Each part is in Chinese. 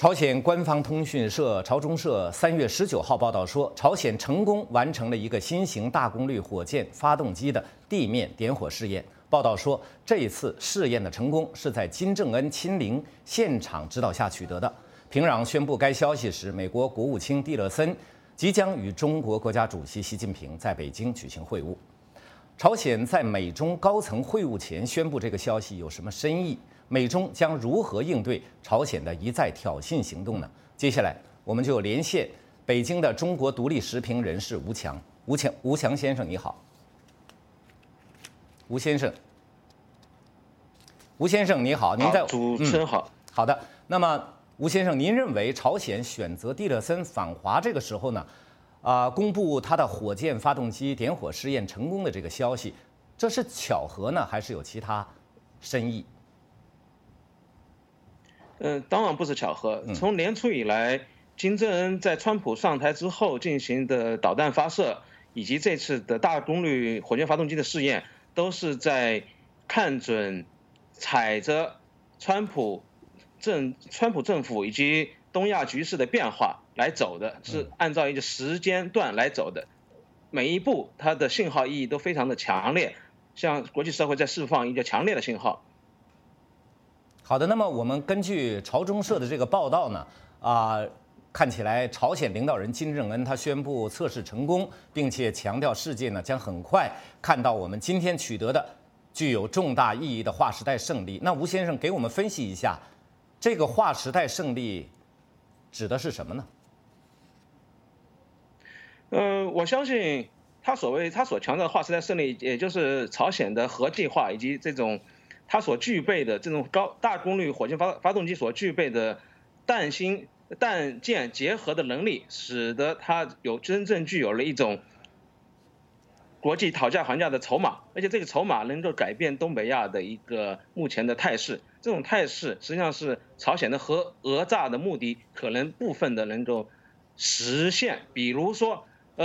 朝鲜官方通讯社朝中社3月19号报道说，朝鲜成功完成了一个新型大功率火箭发动机的地面点火试验。报道说，这一次试验的成功是在金正恩亲临现场指导下取得的。平壤宣布该消息时，美国国务卿蒂勒森即将与中国国家主席习近平在北京举行会晤。朝鲜在美中高层会晤前宣布这个消息有什么深意？美中将如何应对朝鲜的一再挑衅行动呢？接下来我们就连线北京的中国独立时评人士吴强。吴强先生，你好。吴先生你好，您在主持人好。 好的，那么吴先生，您认为朝鲜选择蒂勒森访华这个时候呢，公布他的火箭发动机点火试验成功的这个消息，这是巧合呢，还是有其他深意？ 当然不是巧合。从年初以来，金正恩在川普上台之后进行的导弹发射，以及这次的大功率火箭发动机的试验，都是在看准踩着川普政府以及东亚局势的变化来走的，是按照一个时间段来走的。每一步它的信号意义都非常的强烈，向国际社会在释放一个强烈的信号。 好的，那么我们根据朝中社的这个报道呢，看起来朝鲜领导人金正恩他宣布测试成功，并且强调世界呢将很快看到我们今天取得的具有重大意义的划时代胜利。那吴先生给我们分析一下，这个划时代胜利指的是什么呢？ 我相信他所强调的划时代胜利，也就是朝鲜的核计划以及这种它所具备的这种大功率火箭发动机所具备的弹舰结合的能力，使得它真正具有了一种国际讨价还价的筹码，而且这个筹码能够改变东北亚的一个目前的态势。这种态势实际上是朝鲜的核讹诈的目的可能部分的能够实现，比如说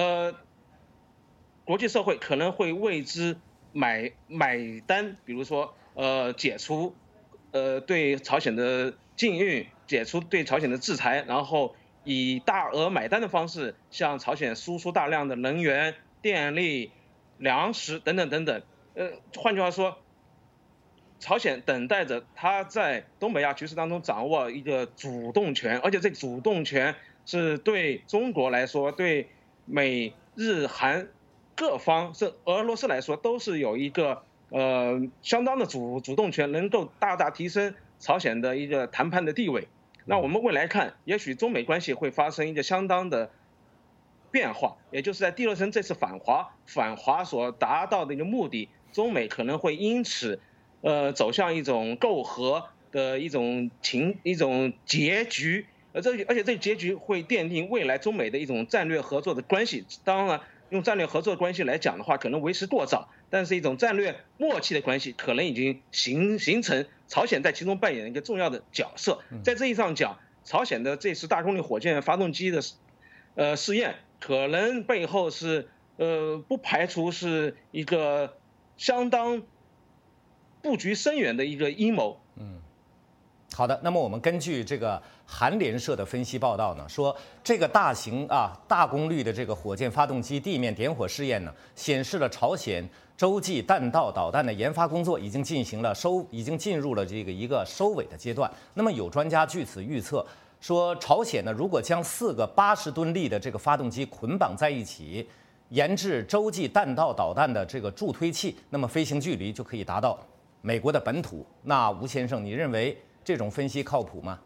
国际社会可能会为之买单，比如说解除对朝鲜的禁运，解除对朝鲜的制裁，然后以大额买单的方式向朝鲜输出大量的能源、电力、粮食等等等等。换句话说，朝鲜等待着他在东北亚局势当中掌握一个主动权，而且这个主动权是对中国来说，对美日韩各方，是俄罗斯来说，都是有一个相当的主动权，能够大大提升朝鲜的一个谈判的地位。那我们未来看，也许中美关系会发生一个相当的变化，也就是在蒂勒森这次访华所达到的一个目的，中美可能会因此走向一种媾和的一种结局，而且这个结局会奠定未来中美的一种战略合作的关系。当然，用战略合作关系来讲的话，可能为时过早，但是一种战略默契的关系可能已经形成，朝鲜在其中扮演一个重要的角色。在这意义上讲，朝鲜的这次大功率火箭发动机的试验，可能背后是不排除是一个相当布局深远的一个阴谋。 好的，那么我们根据这个韩联社的分析报道呢，说这个大功率的这个火箭发动机地面点火试验呢，显示了朝鲜洲际弹道导弹的研发工作已经进入了这个一个收尾的阶段。那么有专家据此预测说，朝鲜呢如果将4个80吨力的这个发动机捆绑在一起，研制洲际弹道导弹的这个助推器，那么飞行距离就可以达到美国的本土。那吴先生，你认为这种分析靠谱吗？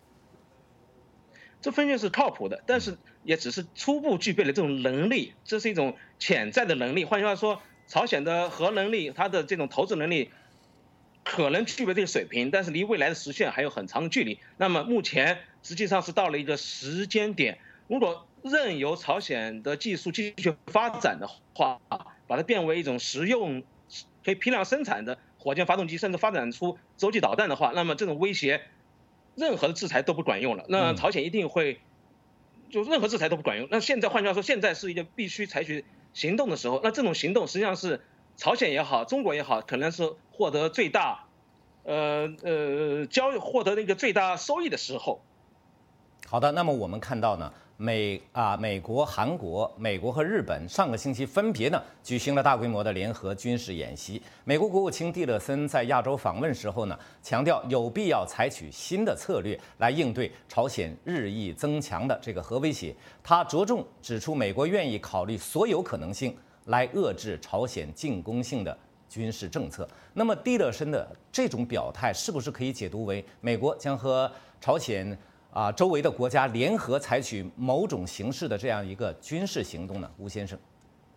这分析是靠谱的，但是也只是初步具备了这种能力，这是一种潜在的能力。换句话说，朝鲜的核能力，它的这种投资能力可能具备这个水平，但是离未来的实现还有很长的距离。那么目前实际上是到了一个时间点，如果任由朝鲜的技术继续发展的话，把它变为一种实用可以批量生产的火箭发动机，甚至发展出洲际导弹的话，那么这种威胁，任何的制裁都不管用了。那朝鲜一定会，就任何制裁都不管用。那现在换句话说，现在是一个必须采取行动的时候。那这种行动实际上是朝鲜也好，中国也好，可能是获得最大，获得那个最大收益的时候。 好的，那么我们看到呢，美国、韩国、美国和日本上个星期分别呢举行了大规模的联合军事演习。美国国务卿蒂勒森在亚洲访问时候呢，强调有必要采取新的策略来应对朝鲜日益增强的这个核威胁。他着重指出，美国愿意考虑所有可能性来遏制朝鲜进攻性的军事政策。那么蒂勒森的这种表态，是不是可以解读为美国将和朝鲜周围的国家联合采取某种形式的这样一个军事行动呢？吴先生，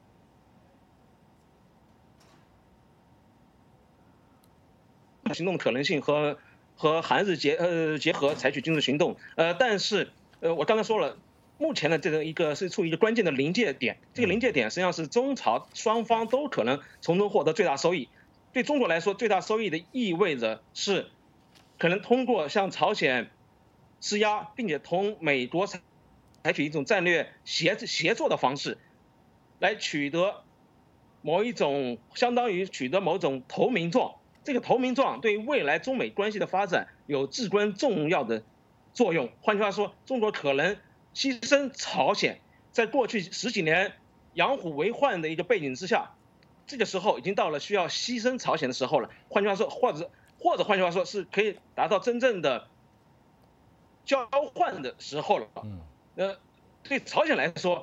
行动的可能性和韩日结合采取军事行动，但是我刚才说了，目前的这个一个是处于一个关键的临界点，这个临界点实际上是中朝双方都可能从中获得最大收益。对中国来说，最大收益的意味着是可能通过向朝鲜施压，并且同美国采取一种战略协作的方式，来取得某一种相当于取得某种投名状。这个投名状对于未来中美关系的发展有至关重要的作用。换句话说，中国可能牺牲朝鲜，在过去10几年养虎为患的一个背景之下，这个时候已经到了需要牺牲朝鲜的时候了。换句话说，或者换句话说，是可以达到真正的交换的时候了。对朝鲜来说，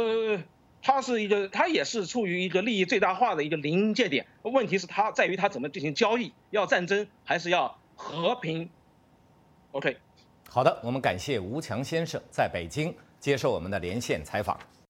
它也是处于一个利益最大化的一个临界点。问题是它在于它怎么进行交易，要战争还是要和平 ？OK。 好的，我们感谢吴强先生在北京接受我们的连线采访。